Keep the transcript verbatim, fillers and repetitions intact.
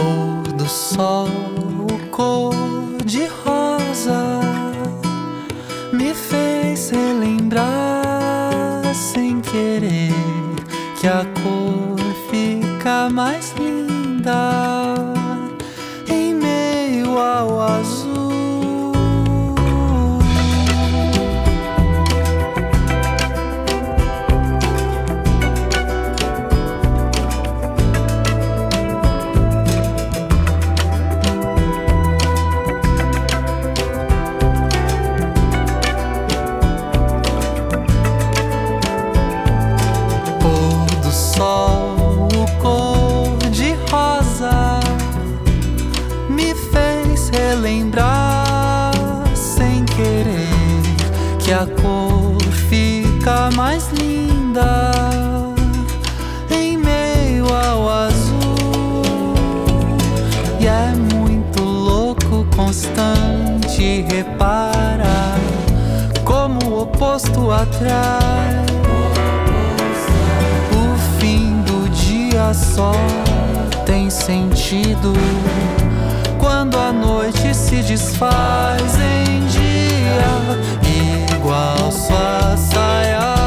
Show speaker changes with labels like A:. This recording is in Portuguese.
A: Pôr do sol, cor de rosa, me fez relembrar sem querer que a cor fica mais linda em meio ao azul. Sol, cor de rosa, me fez relembrar sem querer que a cor fica mais linda em meio ao azul. E é muito louco, constante, reparar como o oposto atrai. Só tem sentido quando a noite se desfaz em dia, igual sua saia.